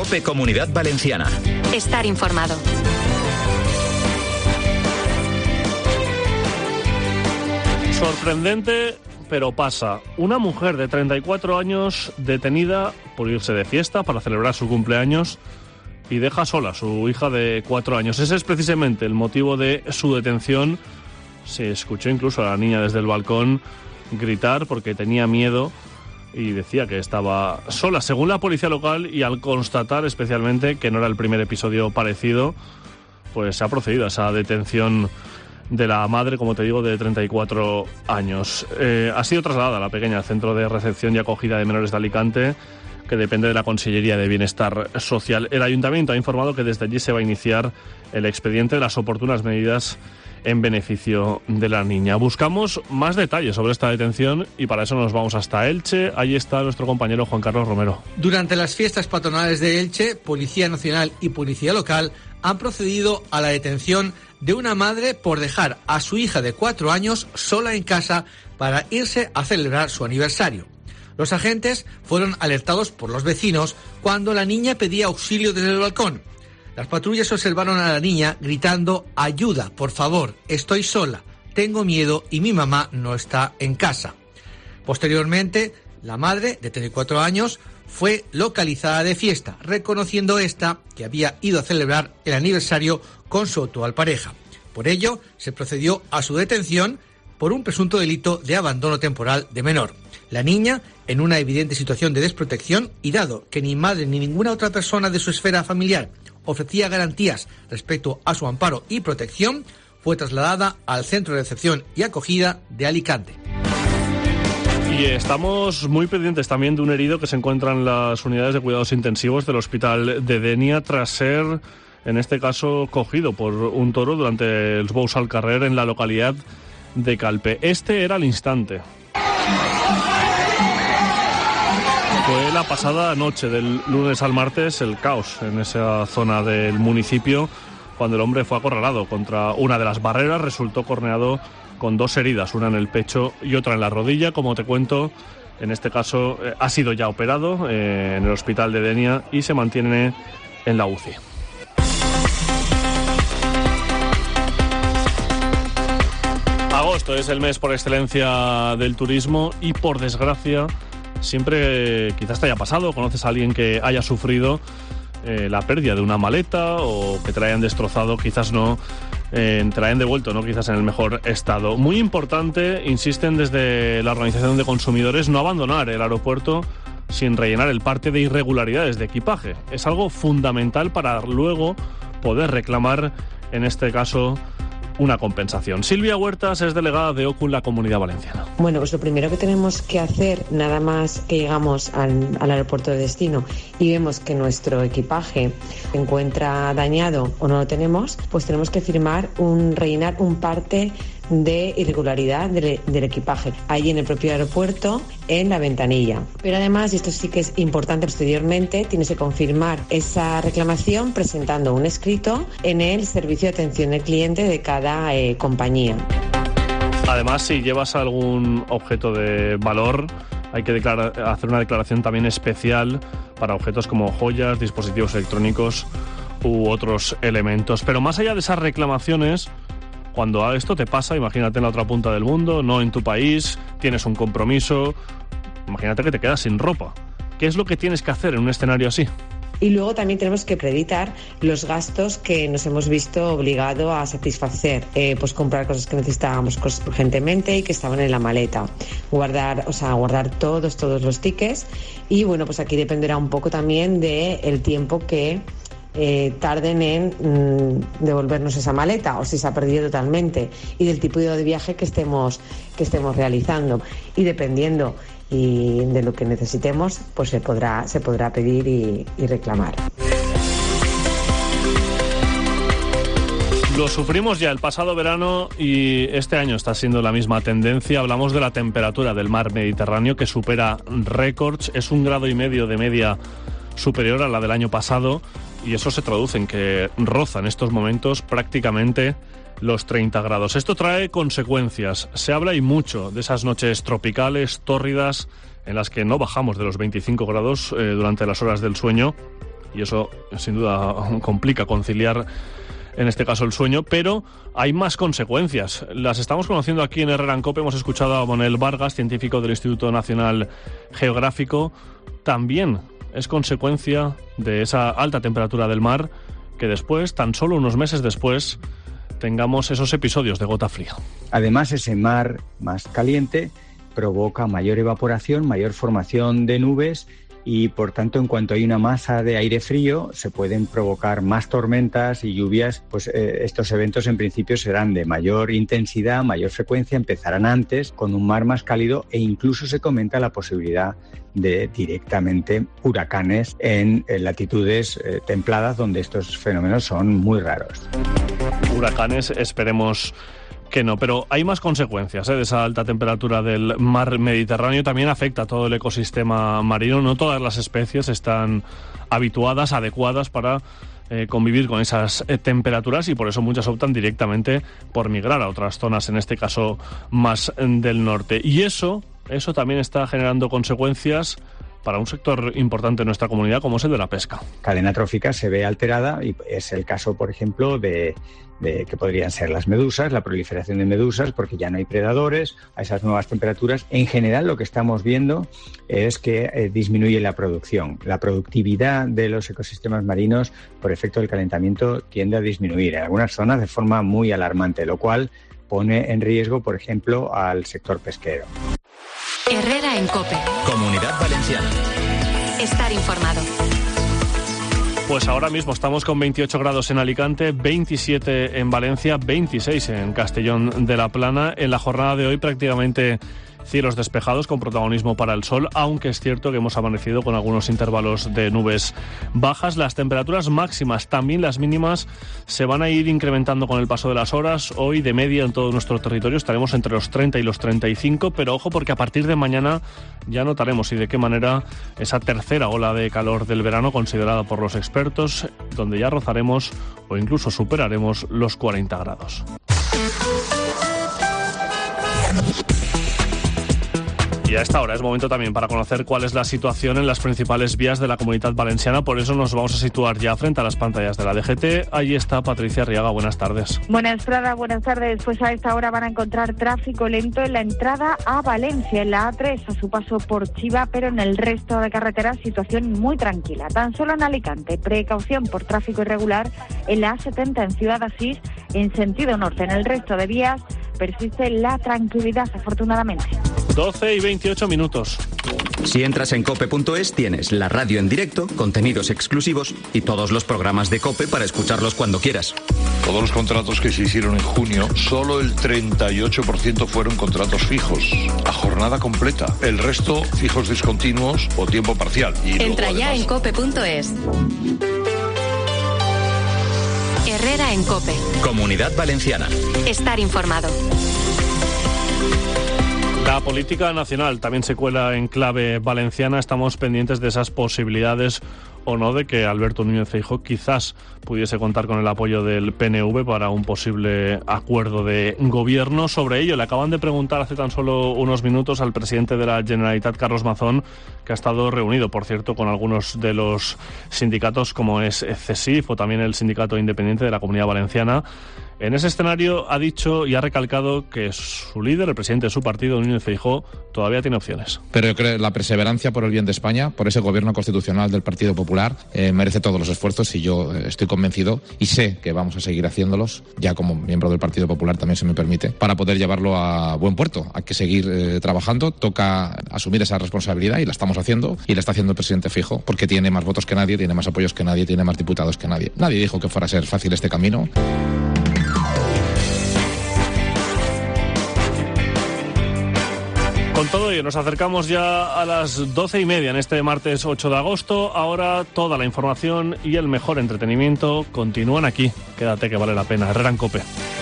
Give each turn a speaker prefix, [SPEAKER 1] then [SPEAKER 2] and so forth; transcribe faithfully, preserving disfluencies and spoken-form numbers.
[SPEAKER 1] COPE Comunidad Valenciana.
[SPEAKER 2] Estar informado.
[SPEAKER 3] Sorprendente, pero pasa. Una mujer de treinta y cuatro años detenida por irse de fiesta para celebrar su cumpleaños y deja sola a su hija de cuatro años. Ese es precisamente el motivo de su detención. Se escuchó incluso a la niña desde el balcón gritar porque tenía miedo y decía que estaba sola. Según la policía local, y al constatar especialmente que no era el primer episodio parecido, pues se ha procedido a esa detención de la madre, como te digo, de treinta y cuatro años. Eh, ha sido trasladada la pequeña al Centro de Recepción y Acogida de Menores de Alicante, que depende de la Consellería de Bienestar Social. El Ayuntamiento ha informado que desde allí se va a iniciar el expediente de las oportunas medidas en beneficio de la niña. Buscamos más detalles sobre esta detención y para eso nos vamos hasta Elche. Ahí está nuestro compañero Juan Carlos Romero.
[SPEAKER 4] Durante las fiestas patronales de Elche, Policía Nacional y Policía Local han procedido a la detención de una madre por dejar a su hija de cuatro años sola en casa para irse a celebrar su aniversario. Los agentes fueron alertados por los vecinos cuando la niña pedía auxilio desde el balcón. Las patrullas observaron a la niña gritando: «Ayuda, por favor, estoy sola, tengo miedo y mi mamá no está en casa». Posteriormente, la madre, de treinta y cuatro años, fue localizada de fiesta, reconociendo esta que había ido a celebrar el aniversario con su actual pareja. Por ello, se procedió a su detención por un presunto delito de abandono temporal de menor. La niña, en una evidente situación de desprotección y dado que ni madre ni ninguna otra persona de su esfera familiar ofrecía garantías respecto a su amparo y protección, fue trasladada al Centro de Recepción y Acogida de Alicante.
[SPEAKER 3] Y estamos muy pendientes también de un herido que se encuentra en las unidades de cuidados intensivos del Hospital de Denia tras ser, en este caso, cogido por un toro durante el Bous al Carrer en la localidad de Calpe. Este era el instante. Fue la pasada noche del lunes al martes el caos en esa zona del municipio cuando el hombre fue acorralado contra una de las barreras, resultó corneado con dos heridas, una en el pecho y otra en la rodilla. Como te cuento, en este caso eh, ha sido ya operado eh, en el Hospital de Denia y se mantiene en la U C I. Agosto es el mes por excelencia del turismo y, por desgracia, siempre quizás te haya pasado, conoces a alguien que haya sufrido eh, la pérdida de una maleta o que te la hayan destrozado, quizás no, eh, te la hayan devuelto, no quizás en el mejor estado. Muy importante, insisten desde la Organización de Consumidores, no abandonar el aeropuerto sin rellenar el parte de irregularidades de equipaje. Es algo fundamental para luego poder reclamar, en este caso, una compensación. Silvia Huertas es delegada de O C U en la Comunidad Valenciana.
[SPEAKER 5] Bueno, pues lo primero que tenemos que hacer, nada más que llegamos al, al aeropuerto de destino y vemos que nuestro equipaje se encuentra dañado o no lo tenemos, pues tenemos que firmar un, rellenar un parte de irregularidad del, del equipaje, ahí en el propio aeropuerto, en la ventanilla. Pero además, y esto sí que es importante posteriormente, tienes que confirmar esa reclamación presentando un escrito en el servicio de atención al cliente de cada eh, compañía.
[SPEAKER 3] Además, si llevas algún objeto de valor, hay que declarar, hacer una declaración también especial para objetos como joyas, dispositivos electrónicos u otros elementos. Pero más allá de esas reclamaciones, cuando esto te pasa, imagínate en la otra punta del mundo, no en tu país, tienes un compromiso, imagínate que te quedas sin ropa. ¿Qué es lo que tienes que hacer en un escenario así?
[SPEAKER 5] Y luego también tenemos que acreditar los gastos que nos hemos visto obligados a satisfacer. Eh, pues comprar cosas que necesitábamos urgentemente y que estaban en la maleta. Guardar, o sea, guardar todos, todos los tickets. Y bueno, pues aquí dependerá un poco también del tiempo que Eh, tarden en mm, devolvernos esa maleta o si se ha perdido totalmente y del tipo de viaje que estemos que estemos realizando y dependiendo y de lo que necesitemos, pues se podrá se podrá pedir y, y reclamar.
[SPEAKER 3] Lo sufrimos ya el pasado verano y este año está siendo la misma tendencia. Hablamos de la temperatura del mar Mediterráneo que supera récords, es un grado y medio de media superior a la del año pasado. Y eso se traduce en que roza en estos momentos prácticamente los treinta grados. Esto trae consecuencias. Se habla y mucho de esas noches tropicales, tórridas, en las que no bajamos de los veinticinco grados eh, durante las horas del sueño. y eso sin duda complica conciliar en este caso el sueño, pero hay más consecuencias. Las estamos conociendo aquí en Herrera en COPE. Hemos escuchado a Manuel Vargas, científico del Instituto Nacional Geográfico. También es consecuencia de esa alta temperatura del mar que después, tan solo unos meses después, tengamos esos episodios de gota fría.
[SPEAKER 1] Además, ese mar más caliente provoca mayor evaporación, mayor formación de nubes y, por tanto, en cuanto hay una masa de aire frío, se pueden provocar más tormentas y lluvias. Pues eh, estos eventos, en principio, serán de mayor intensidad, mayor frecuencia, empezarán antes, con un mar más cálido, e incluso se comenta la posibilidad de directamente huracanes en, en latitudes eh, templadas, donde estos fenómenos son muy raros.
[SPEAKER 3] Huracanes, esperemos que no, pero hay más consecuencias ¿eh? de esa alta temperatura del mar Mediterráneo. También afecta a todo el ecosistema marino. No todas las especies están habituadas, adecuadas para eh, convivir con esas eh, temperaturas, y por eso muchas optan directamente por migrar a otras zonas, en este caso más del norte. Y eso, eso también está generando consecuencias para un sector importante en nuestra comunidad, como es el de la pesca.
[SPEAKER 1] La cadena trófica se ve alterada, y es el caso, por ejemplo, de, de que podrían ser las medusas, la proliferación de medusas, porque ya no hay predadores a esas nuevas temperaturas. En general, lo que estamos viendo es que eh, disminuye la producción. La productividad de los ecosistemas marinos, por efecto del calentamiento, tiende a disminuir en algunas zonas de forma muy alarmante, lo cual pone en riesgo, por ejemplo, al sector pesquero.
[SPEAKER 2] Herrera en COPE.
[SPEAKER 6] Comunidad Valenciana.
[SPEAKER 2] Estar informado.
[SPEAKER 3] Pues ahora mismo estamos con veintiocho grados en Alicante, veintisiete en Valencia, veintiséis en Castellón de la Plana. En la jornada de hoy prácticamente cielos despejados con protagonismo para el sol, aunque es cierto que hemos amanecido con algunos intervalos de nubes bajas. Las temperaturas máximas, también las mínimas, se van a ir incrementando con el paso de las horas. Hoy, de media, en todo nuestro territorio estaremos entre los treinta y los treinta y cinco, pero ojo, porque a partir de mañana ya notaremos, y de qué manera, esa tercera ola de calor del verano, considerada por los expertos, donde ya rozaremos o incluso superaremos los cuarenta grados. Y a esta hora es momento también para conocer cuál es la situación en las principales vías de la Comunidad Valenciana. Por eso nos vamos a situar ya frente a las pantallas de la D G T. Allí está Patricia Arriaga. Buenas tardes.
[SPEAKER 7] Buenas, Prada. Buenas tardes. Pues a esta hora van a encontrar tráfico lento en la entrada a Valencia, en la A tres, a su paso por Chiva, pero en el resto de carreteras situación muy tranquila. Tan solo en Alicante, precaución por tráfico irregular en la A setenta en Ciudad Asís, en sentido norte. En el resto de vías persiste la tranquilidad, afortunadamente.
[SPEAKER 3] doce y veintiocho minutos.
[SPEAKER 6] Si entras en cope punto es, tienes la radio en directo, contenidos exclusivos y todos los programas de COPE para escucharlos cuando quieras.
[SPEAKER 8] Todos los contratos que se hicieron en junio, solo el treinta y ocho por ciento fueron contratos fijos, a jornada completa. El resto, fijos discontinuos o tiempo parcial. Y
[SPEAKER 2] Entra
[SPEAKER 8] luego,
[SPEAKER 2] ya
[SPEAKER 8] además,
[SPEAKER 2] en cope punto es. Herrera en COPE.
[SPEAKER 6] Comunidad Valenciana.
[SPEAKER 2] Estar informado.
[SPEAKER 3] La política nacional también se cuela en clave valenciana. Estamos pendientes de esas posibilidades o no de que Alberto Núñez Feijóo quizás pudiese contar con el apoyo del P N V para un posible acuerdo de gobierno. Sobre ello le acaban de preguntar hace tan solo unos minutos al presidente de la Generalitat, Carlos Mazón, que ha estado reunido, por cierto, con algunos de los sindicatos como es CESIF o también el Sindicato Independiente de la Comunidad Valenciana. En ese escenario ha dicho y ha recalcado que su líder, el presidente de su partido, Núñez Feijóo, todavía tiene opciones.
[SPEAKER 9] Pero yo creo que la perseverancia por el bien de España, por ese gobierno constitucional del Partido Popular, eh, merece todos los esfuerzos, y yo eh, estoy convencido y sé que vamos a seguir haciéndolos, ya como miembro del Partido Popular también se me permite, para poder llevarlo a buen puerto. Hay que seguir eh, trabajando, toca asumir esa responsabilidad y la estamos haciendo, y la está haciendo el presidente Feijóo, porque tiene más votos que nadie, tiene más apoyos que nadie, tiene más diputados que nadie. Nadie dijo que fuera a ser fácil este camino.
[SPEAKER 3] Con todo ello nos acercamos ya a las doce y media en este martes ocho de agosto. Ahora toda la información y el mejor entretenimiento continúan aquí. Quédate, que vale la pena. Herrera en COPE.